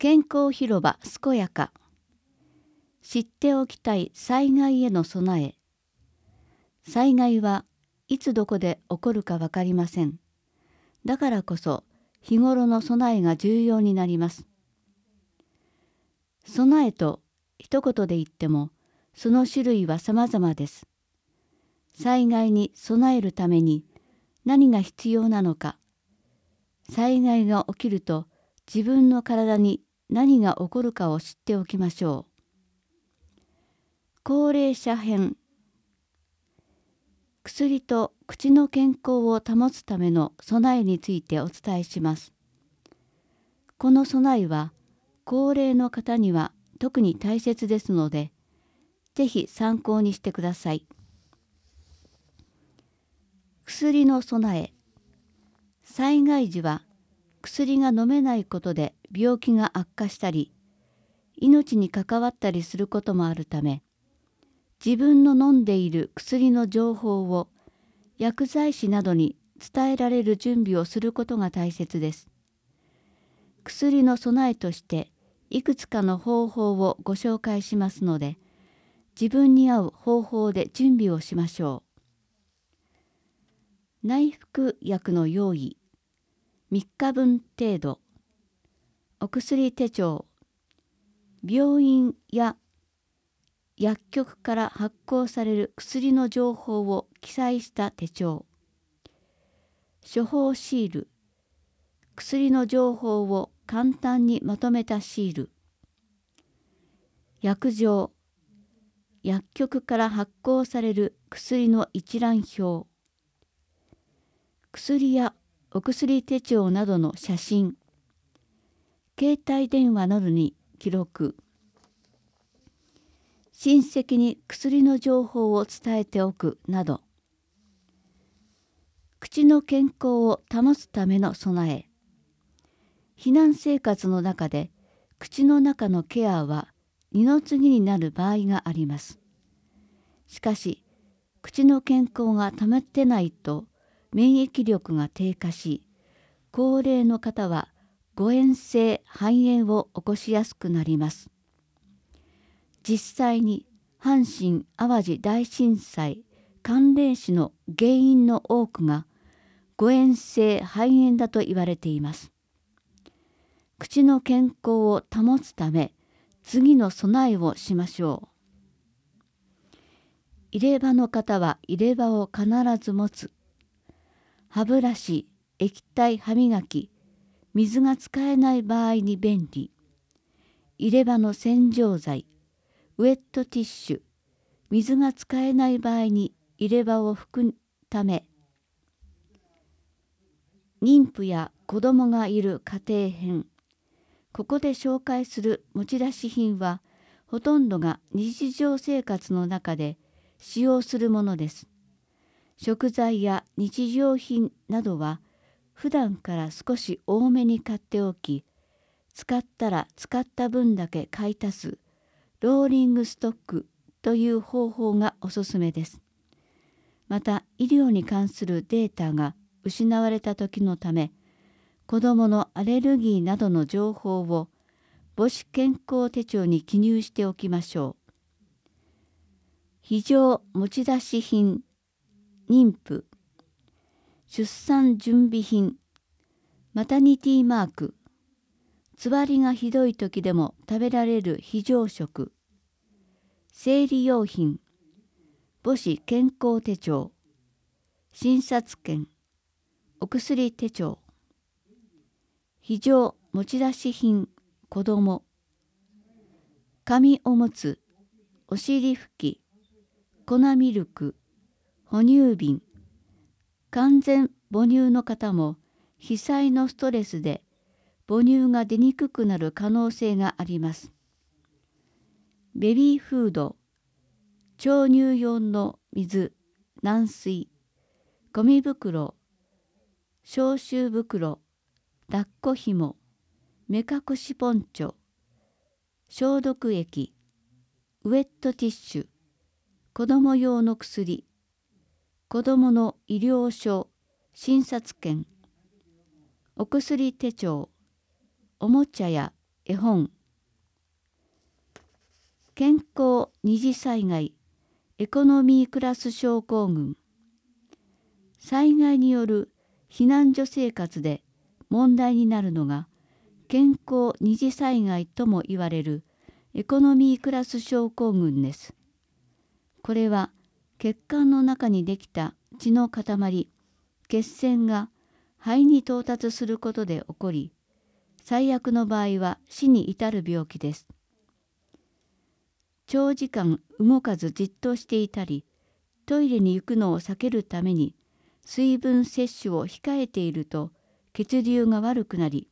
健康広場健やか。知っておきたい災害への備え。災害はいつどこで起こるか分かりません。だからこそ日頃の備えが重要になります。備えと一言で言ってもその種類は様々です。災害に備えるために何が必要なのか。災害が起きると自分の体に何が起こるかを知っておきましょう。高齢者編。薬と口の健康を保つための備えについてお伝えします。この備えは高齢の方には特に大切ですので、ぜひ参考にしてください。薬の備え。災害時は薬が飲めないことで病気が悪化したり、命に関わったりすることもあるため、自分の飲んでいる薬の情報を薬剤師などに伝えられる準備をすることが大切です。薬の備えとしていくつかの方法をご紹介しますので、自分に合う方法で準備をしましょう。内服薬の用意。3日分程度。お薬手帳。病院や薬局から発行される薬の情報を記載した手帳。処方シール。薬の情報を簡単にまとめたシール。薬状。薬局から発行される薬の一覧表。薬やお薬手帳などの写真。携帯電話などに記録。親戚に薬の情報を伝えておくなど。口の健康を保つための備え。避難生活の中で口の中のケアは二の次になる場合があります。しかし、口の健康が保てないと免疫力が低下し、高齢の方は誤嚥性肺炎を起こしやすくなります。実際に阪神・淡路大震災関連死の原因の多くが誤嚥性肺炎だと言われています。口の健康を保つため、次の備えをしましょう。入れ歯の方は入れ歯を必ず持つ。歯ブラシ、液体歯磨き、水が使えない場合に便利。入れ歯の洗浄剤、ウェットティッシュ、水が使えない場合に入れ歯を拭くため。妊婦や子供がいる家庭編。ここで紹介する持ち出し品は、ほとんどが日常生活の中で使用するものです。食材や日用品などは、普段から少し多めに買っておき、使ったら使った分だけ買い足す、ローリングストックという方法がおすすめです。また、医療に関するデータが失われた時のため、子どものアレルギーなどの情報を母子健康手帳に記入しておきましょう。非常持ち出し品、妊婦、出産準備品、マタニティマーク、つわりがひどい時でも食べられる非常食、生理用品、母子健康手帳、診察券、お薬手帳、非常持ち出し品、子ども、紙おむつ、お尻拭き、粉ミルク、哺乳瓶、完全母乳の方も被災のストレスで母乳が出にくくなる可能性があります。ベビーフード、調乳用の水、軟水、ゴミ袋、消臭袋、抱っこひも、目隠しポンチョ、消毒液、ウェットティッシュ、子ども用の薬、子どもの医療書、診察券、お薬手帳、おもちゃや絵本。健康二次災害エコノミークラス症候群。災害による避難所生活で問題になるのが健康二次災害とも言われるエコノミークラス症候群です。これは血管の中にできた血の塊、血栓が肺に到達することで起こり、最悪の場合は死に至る病気です。長時間動かずじっとしていたり、トイレに行くのを避けるために水分摂取を控えていると血流が悪くなり、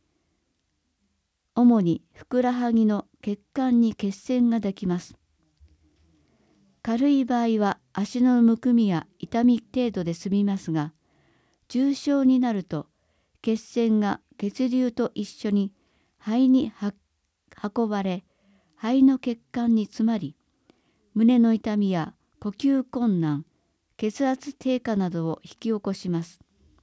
主にふくらはぎの血管に血栓ができます。軽い場合は足のむくみや痛み程度で済みますが、重症になると血栓が血流と一緒に肺に運ばれ、肺の血管に詰まり、胸の痛みや呼吸困難、血圧低下などを引き起こします。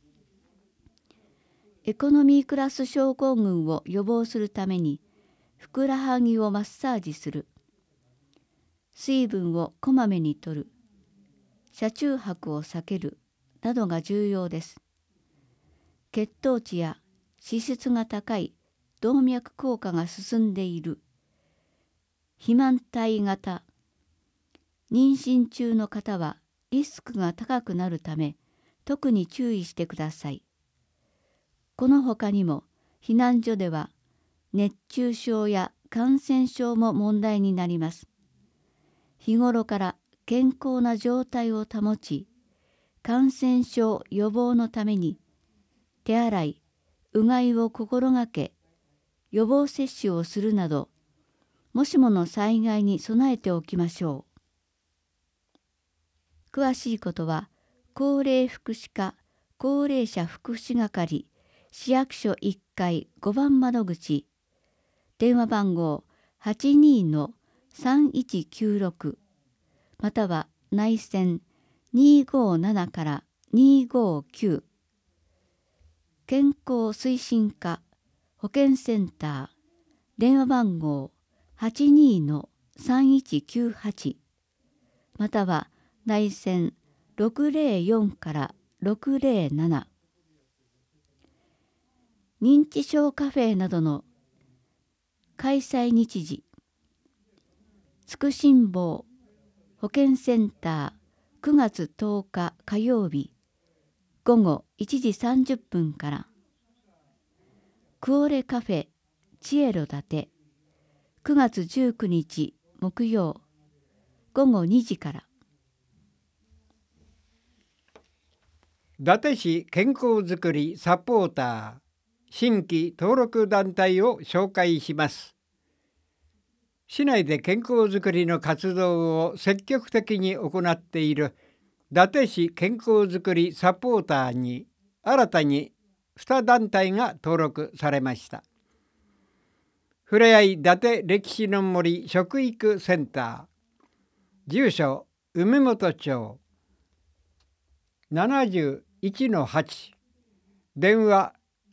エコノミークラス症候群を予防するために、ふくらはぎをマッサージする、水分をこまめにとる、車中泊を避けるなどが重要です。血糖値や脂質が高い動脈硬化が進んでいる、肥満体型、妊娠中の方はリスクが高くなるため、特に注意してください。この他にも避難所では熱中症や感染症も問題になります。日頃から健康な状態を保ち、感染症予防のために手洗い、うがいを心がけ、予防接種をするなど、もしもの災害に備えておきましょう。詳しいことは、高齢福祉課高齢者福祉係市役所1階5番窓口、電話番号 82-3196 または内線257から259、健康推進課保健センター、電話番号 82-3198 または内線604から607、認知症カフェなどの開催日時、つくしんぼう保健センター9月10日火曜日午後1時30分から、クオレカフェチエロ建て9月19日木曜午後2時から。 伊達市健康づくりサポーター新規登録団体を紹介します。市内で健康づくりの活動を積極的に行っている伊達市健康づくりサポーターに新たに2団体が登録されました。ふれあい伊達歴史の森食育センター、住所梅本町 71-8、電話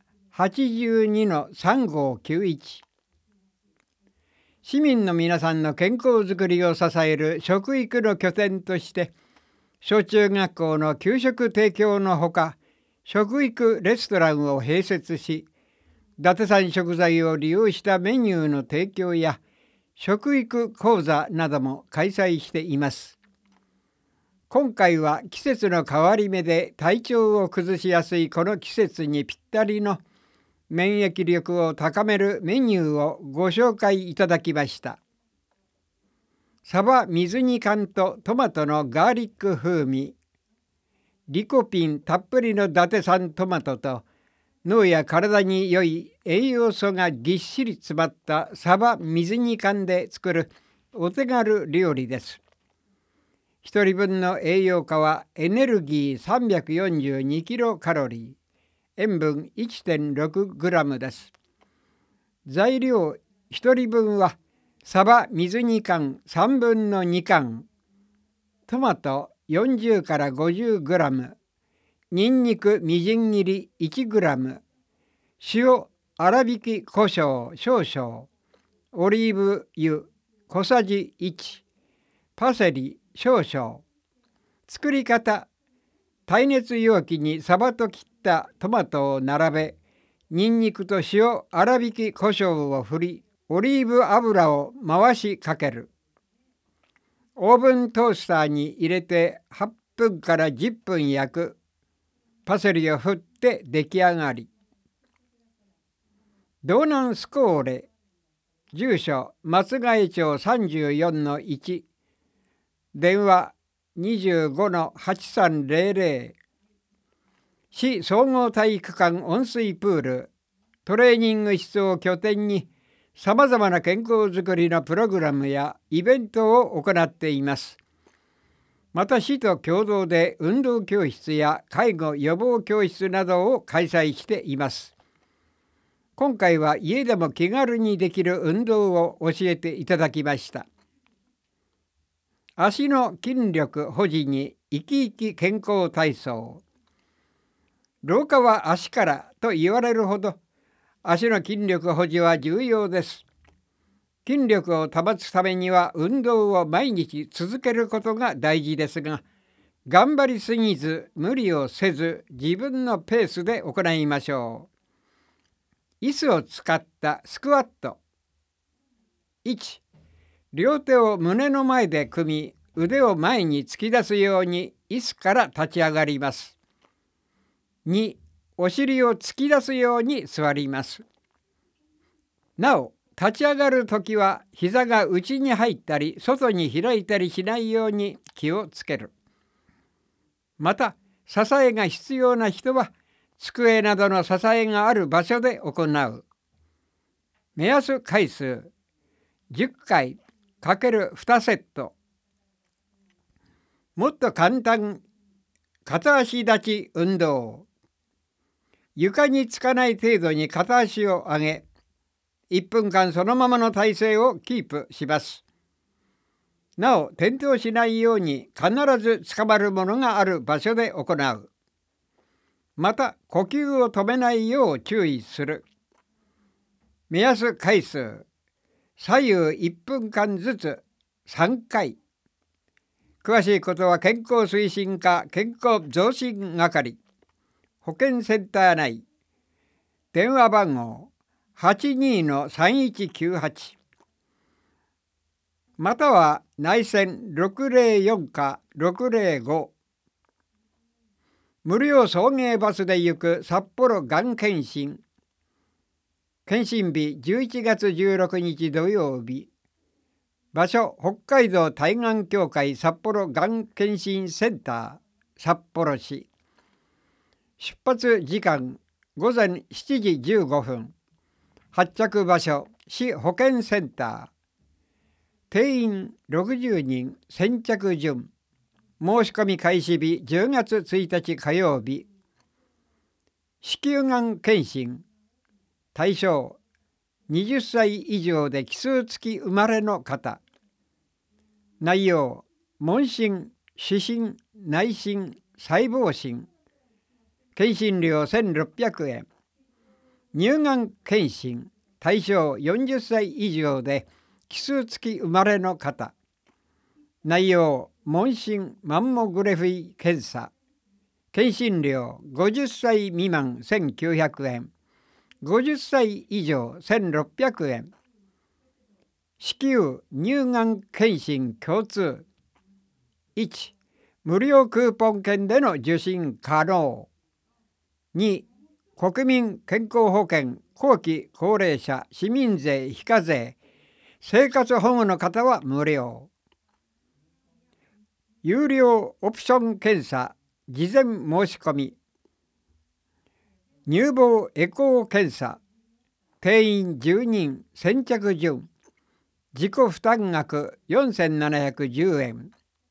82-3591。市民の皆さんの健康づくりを支える食育の拠点として、小中学校の給食提供のほか、食育レストランを併設し、伊達産食材を利用したメニューの提供や食育講座なども開催しています。今回は季節の変わり目で体調を崩しやすいこの季節にぴったりの免疫力を高めるメニューをご紹介いただきました。サバ水煮缶とトマトのガーリック風味、リコピンたっぷりの伊達産トマトと脳や体に良い栄養素がぎっしり詰まったサバ水煮缶で作るお手軽料理です。1人分の栄養価はエネルギー342キロカロリー、塩分 1.6 グラムです。材料1人分はサバ水煮缶3分の2缶、トマト40から50グラム、にんにくみじん切り1グラム、塩粗挽き胡椒少々、オリーブ油小さじ1、パセリ少々。作り方、耐熱容器にサバと切ったトマトを並べ、にんにくと塩、粗挽き胡椒を振り、オリーブ油を回しかける。オーブントースターに入れて8分から10分焼く。パセリを振って出来上がり。道南スコーレ、住所松ヶ江町 34-1、電話 25-8300、市総合体育館温水プール、トレーニング室を拠点にさまざまな健康づくりのプログラムやイベントを行っています。また市と共同で運動教室や介護予防教室などを開催しています。今回は家でも気軽にできる運動を教えていただきました。足の筋力保持に生き生き健康体操。老化は足からと言われるほど足の筋力保持は重要です。筋力を保つためには運動を毎日続けることが大事ですが、頑張りすぎず無理をせず自分のペースで行いましょう。椅子を使ったスクワット。1、両手を胸の前で組み、腕を前に突き出すように椅子から立ち上がります。2、お尻を突き出すように座ります。なお、立ち上がるときは膝が内に入ったり外に開いたりしないように気をつける。また、支えが必要な人は机などの支えがある場所で行う。目安回数10回 ×2 セット。もっと簡単、片足立ち運動。床につかない程度に片足を上げ、1分間そのままの体勢をキープします。なお、転倒しないように必ず捕まるものがある場所で行う。また、呼吸を止めないよう注意する。目安回数、左右1分間ずつ3回。詳しいことは健康推進課健康増進係、保健センター内、電話番号82-3198、または内線 604-605、無料送迎バスで行く札幌がん検診。検診日11月16日土曜日。場所、北海道対がん協会札幌がん検診センター札幌市。出発時間午前7時15分。発着場所、市保健センター。定員60人、先着順。申し込み開始日10月1日火曜日。子宮がん検診。対象20歳以上で奇数月生まれの方。内容、問診、視診、内診、細胞診。検診料1600円。乳がん検診。対象40歳以上で奇数月生まれの方。内容、問診、マンモグラフィー検査。検診料50歳未満1900円。50歳以上1600円。子宮・乳がん検診共通。1、無料クーポン券での受診可能。2、国民健康保険後期高齢者市民税非課税生活保護の方は無料。有料オプション検査事前申し込み。乳房エコー検査。定員10人先着順。自己負担額4710円。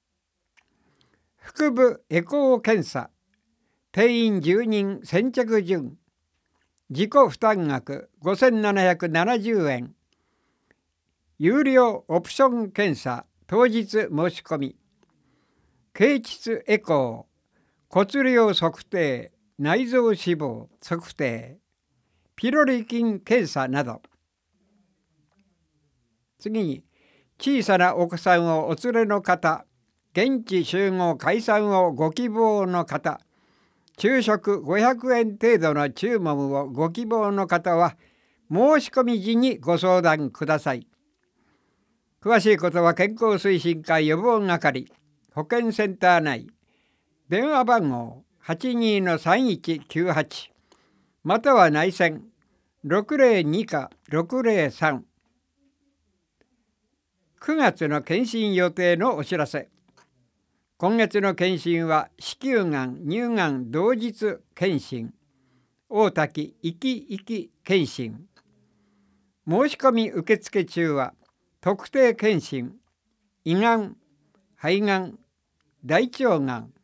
腹部エコー検査。定員10人先着順。自己負担額5770円。有料オプション検査当日申し込み。経腟エコー、骨量測定、内臓脂肪測定、 ピロリ菌検査など。次に、小さなお子さんをお連れの方、現地集合開催をご希望の方、昼食500円程度の注文をご希望の方は、申し込み時にご相談ください。詳しいことは健康推進課予防係、保健センター内、電話番号 82-3198、または内線 602-603。9月の検診予定のお知らせ。今月の検診は子宮がん、乳がん同日検診、大滝いきいき検診。申し込み受付中は特定検診、胃がん、肺がん、大腸がん、